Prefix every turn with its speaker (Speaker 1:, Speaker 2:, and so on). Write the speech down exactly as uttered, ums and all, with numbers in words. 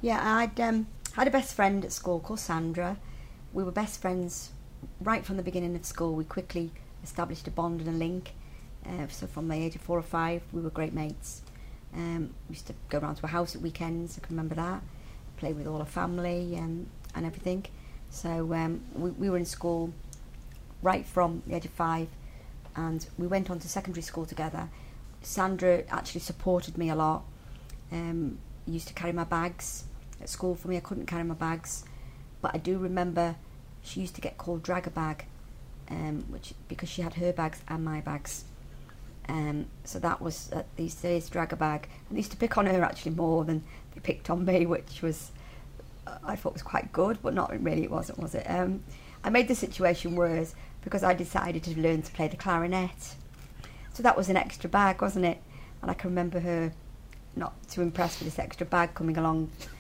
Speaker 1: Yeah, I'd um, had a best friend at school called Sandra. We were best friends right from the beginning of school. We quickly established a bond and a link. Uh, so from the age of four or five, we were great mates. Um, we used to go around to her house at weekends, I can remember that. Play with all her family and, and everything. So um, we, we were in school right from the age of five, and we went on to secondary school together. Sandra actually supported me a lot. Um, used to carry my bags at school for me. I couldn't carry my bags, but I do remember she used to get called drag a bag, um, which because she had her bags and my bags. Um, so that was uh, these days drag a bag. And they used to pick on her actually more than they picked on me, which was uh, I thought was quite good, but not really. It wasn't, was it? Um, I made the situation worse because I decided to learn to play the clarinet. So that was an extra bag, wasn't it? And I can remember her not too impressed with this extra bag coming along